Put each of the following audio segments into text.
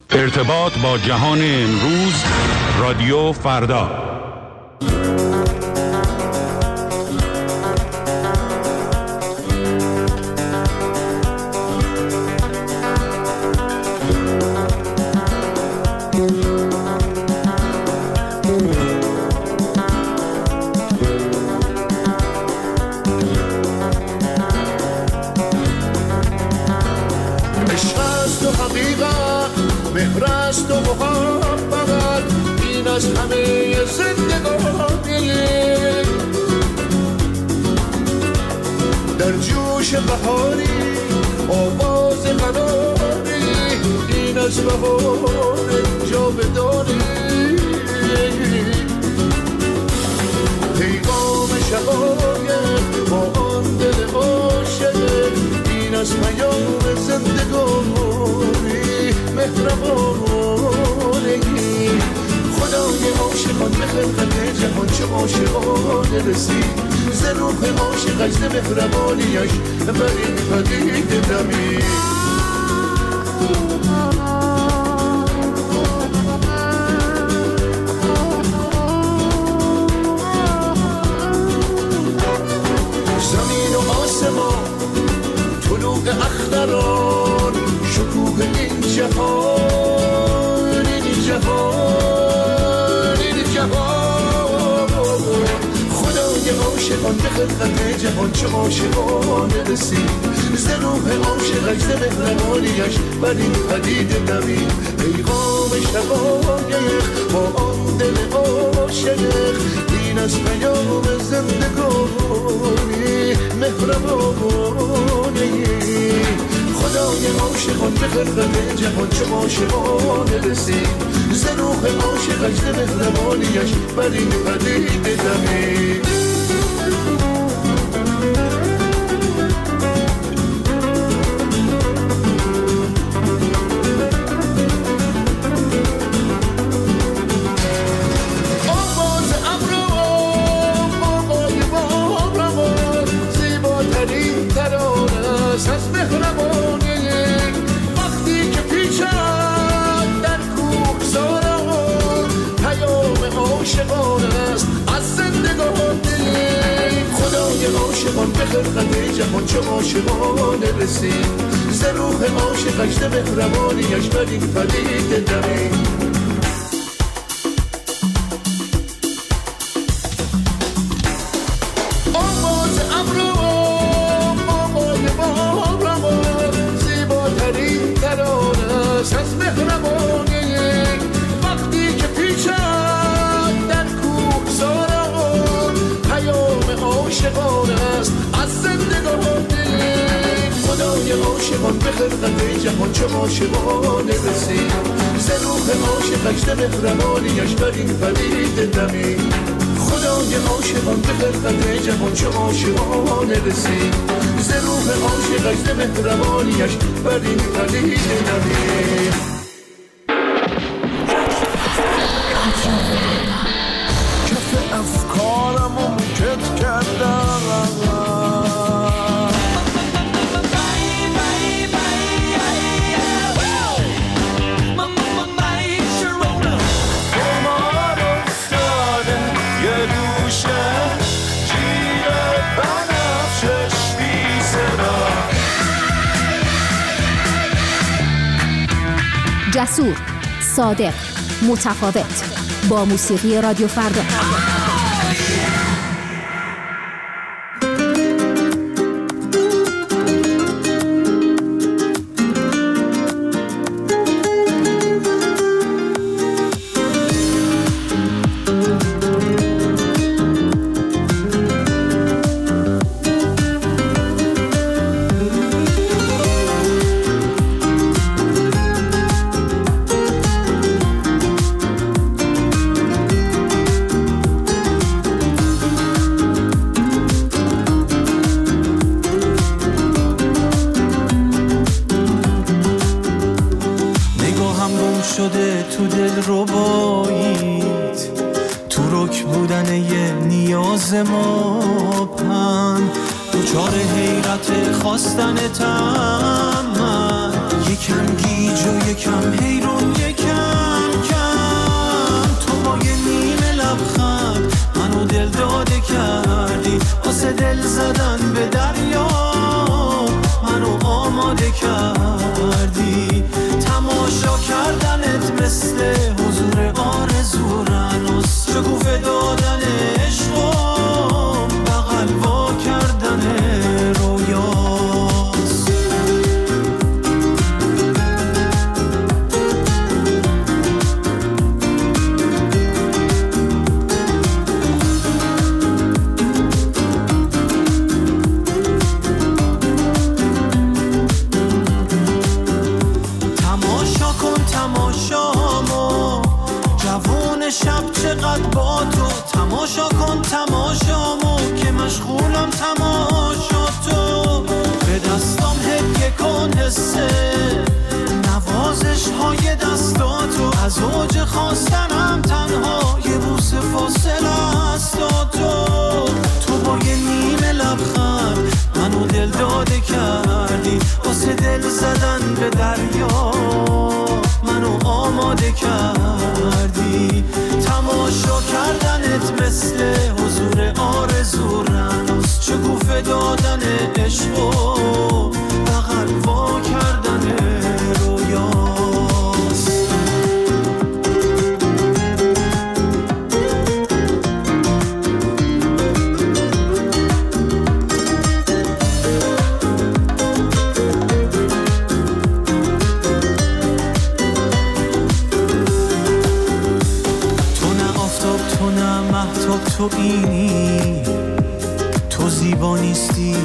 ارتباط با جهان امروز، رادیو فردا. مهرست و محبت این از همه زندگانی، در جوش بهاری آواز قناری این از بهار جاودانی، پیغام شقایق با آن دل عاشق این از پیام زندگانی مهربانگی. خدای عاشقان به خلقت جهان چه عاشقانه رسید، ز روح عاشقش ز مهربانیش برین پدید دمید. زمین و آسمان طلوع اختران شکوه این جهان، این جهان، این جهان. خدای عاشقان به خلقت جهان چه عاشقانه رسید، ز روح عاشقش ز مهربانیش بر این پدید دوید. پیغام شقایق با آن دل عاشق این از پیام زندگانی مهربانی. خدای عاشقان به خلقت جهان چه عاشقانه رسید، ز روح عاشقش ز مهربانیش بر این پدید دوید. از مهربانی وقتی که پیچد در کوهساران پیام عاشقان است از زندگانی. خدای عاشقان به خلقت جهان چه عاشقانه رسید، ز روح عاشقش ز مهربانیش بر این پدید دوید. از مهربانی وقتی که پیچد در کوهساران پیام عاشقان است از زندگانی. خدای عاشقان به خلقت جهان چه عاشقانه رسید، ز روح عاشقش ز مهربانیش بر این پدید دوید. خدای عاشقان به خلقت جهان چه عاشقانه رسید، ز روح عاشقش ز مهربانیش بر این پدید دوید. کف افکارم رو مکت کردم، جسور، صادق، متفاوت، با موسیقی رادیو فردا. شده تو دل رباییت، تو رک بودن یه نیاز ما پن، دوچار حیرت خواستنتم من، یکم گیج و یکم حیرون یکم کم. تو با یه نیمه لبخند منو دل داده کردی، واسه دل زدن به دریا منو آماده کردی. تماشا کردنت مثل حضور آرزو رنوس، شکوفه دادن عشق و بغل وا کردن رویاست. تماشا کن تماشامو جوون شب چقدر با تو، تماشا کن تماشامو که مشغولم تماشا تو. به دستام هدیه کن حسه نوازش های دستاتو، از اوج خواستنم تنها یه بوسه فاصله است تو. تو با یه نیمه لبخند منو دل داده کردی، واسه دل زدن به دریا منو آماده کردی. تماشا کردنت مثل حضور آرزو رنوس، شکوفه دادن عشق و بغل وا کردن رویاست. تو اینی، تو زیبا نیستی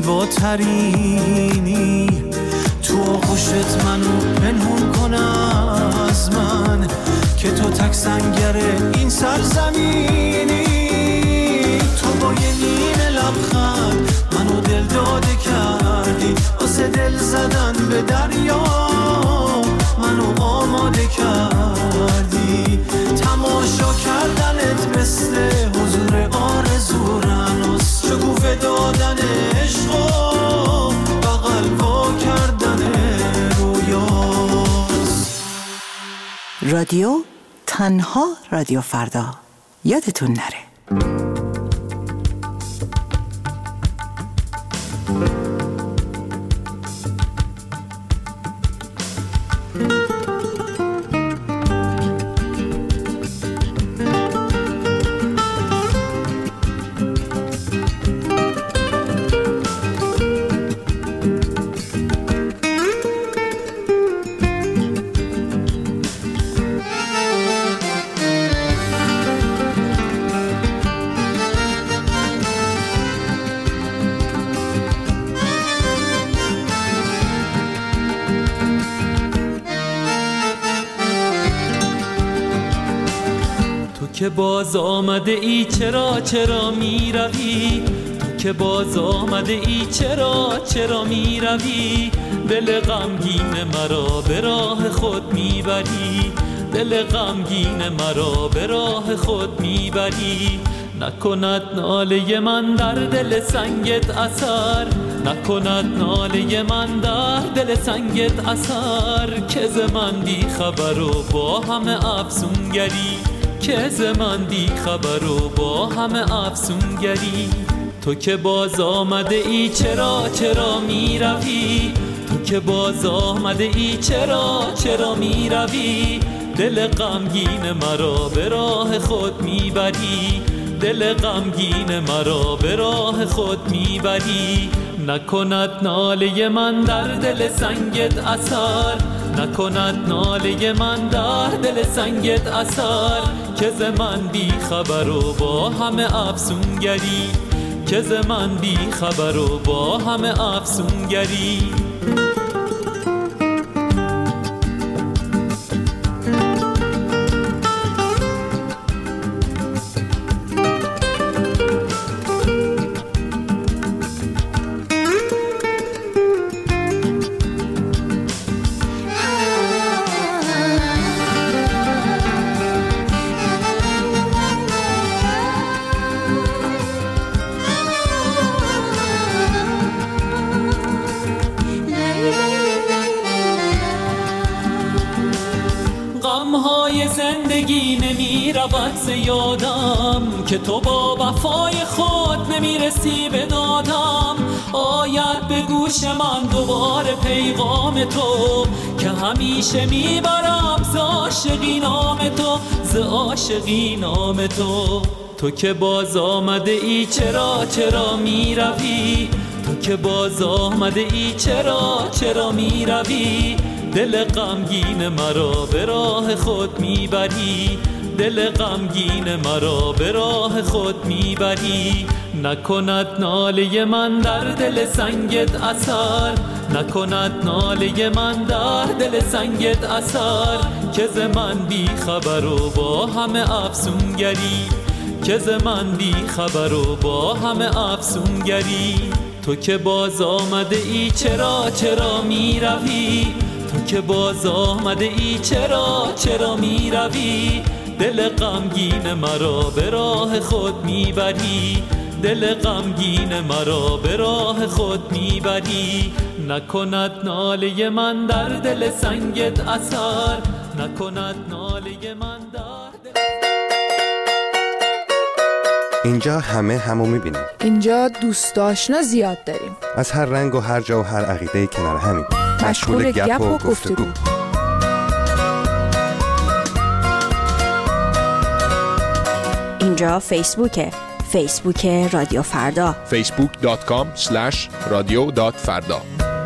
زیباترینی. تو آغوشت منو پنهون کن از من که تو تک سنگر این سرزمینی. تو با یه نیمه لبخند منو دل داده کردی، واسه دل زدن به دریا منو آماده کردی. تماشا کردنت مثل حضور آرزو رنوس، شکوفه دادن عشق و بغل وا کردن رویاست. رادیو تنها رادیو فردا، یادتون نره. که باز آمده ای چرا می روی؟ تو که باز آمده ای چرا می روی؟ دل غمگین مرا به راه خود می بری، دل غمگین مرا به راه خود می بری. نکند ناله من در دل سنگت اثر، نکند ناله من در دل سنگت اثر. که ز من بی خبر و با همه افسونگری، که ز من بی خبر و با همه افسونگری. تو که باز آمده ای چرا می روی؟ تو که باز آمده ای چرا می روی؟ دل غمگین مرا به راه خود می بری، دل غمگین مرا به راه خود می بری. نکند ناله من در دل سنگت اثر، نکند ناله من در دل سنگت اثر. که ز من بی خبر و با همه افسونگری، که ز من بی خبر و با همه افسونگری. غمهای زندگی نمی رود ز یادم که تو با وفای خود نمی رسی به دادم. آید به گوش من دوباره پیغام تو که همیشه می برم ز عاشقی نام تو، ز عاشقی نام تو. تو که باز آمده ای چرا می روی؟ تو که باز آمده ای چرا می روی؟ دل غمگین مرا به راه خود میبری، دل غمگین مرا به راه خود میبری. نکند ناله من در دل سنگت اثر، نکند ناله من در دل سنگت اثر. که ز من بی خبر و با همه افسونگری، که ز من بی خبر و با همه افسونگری. تو که باز آمده ای چرا می روی؟ تو که باز آمده ای چرا می روی؟ دل غمگین مرا به راه خود میبری، دل غمگین مرا به راه خود میبری. نکند ناله من در دل سنگت اثر، نکند ناله من در دل. اینجا همو میبینیم. اینجا دوست آشنا زیاد داریم، از هر رنگ و هر جا و هر عقیده کنار همیم، مشغول گپ و گفتگو. اینجا فیسبوک رادیو فردا، facebook.com/radio.farda.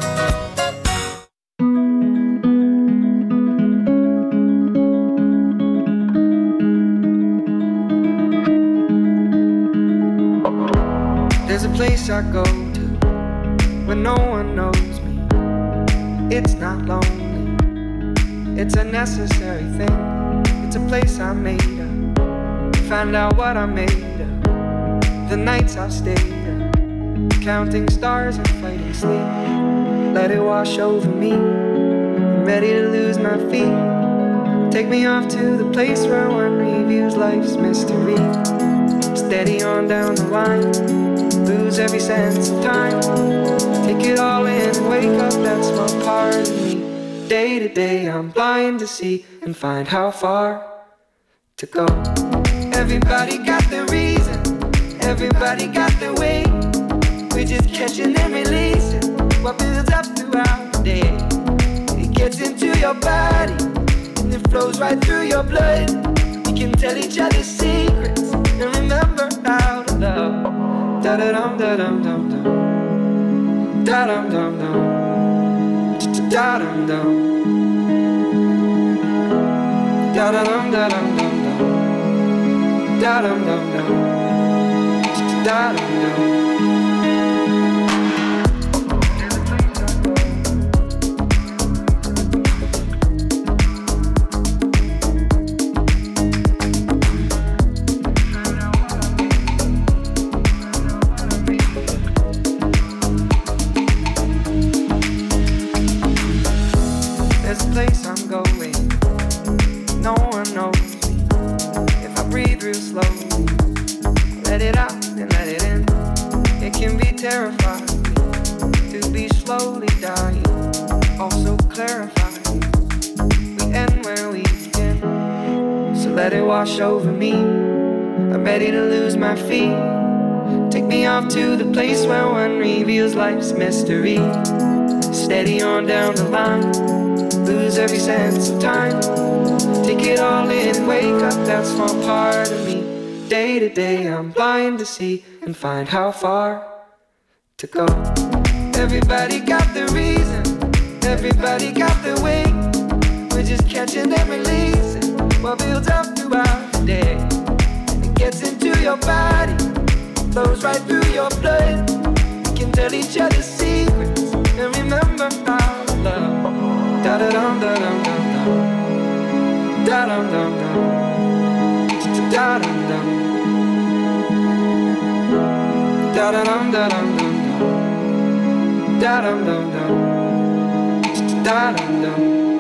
There's a place I go to when no one knows me. It's not lonely, it's a necessary thing. It's a place I made up, find out what I made of. The nights I've stayed up, counting stars and fighting sleep. Let it wash over me, I'm ready to lose my feet. Take me off to the place where one reviews life's mystery. Steady on down the line, lose every sense of time. Take it all in, wake up that small part of me. Day to day I'm blind to see and find how far to go. Everybody got their reason, everybody got their way. We're just catching and releasing what builds up throughout the day. It gets into your body and it flows right through your blood. We can tell each other secrets and remember how to love. Da-da-dum, da-dum, dum, dum. Da-dum, dum, dum. Da-dum, dum. Da-da-dum, da-dum, dum, dum. Da-dum, dum, dum. Da-dum, dum. There's a place I'm going, no one knows me. If I breathe real slowly, let it out and let it in. It can be terrifying to be slowly dying, also clarifying. We end where we begin, so let it wash over me. I'm ready to lose my feet. Take me off to the place where one reveals life's mystery. Steady on down the line, lose every sense of time. Take it all in, wake up that small part of me. Day to day I'm blind to see and find how far to go. Everybody got their reason, everybody got their way. We're just catching and releasing what builds up throughout the day. It gets into your body, flows right through your blood. We can tell each other secrets and remember how to love. Da-da-dum, da-dum, dum, dum. Da-dum, dum, dum. Da-dum, dum. Da-da-dum, da-dum, dum, dum. Da-dum, dum, dum. Da-dum, dum.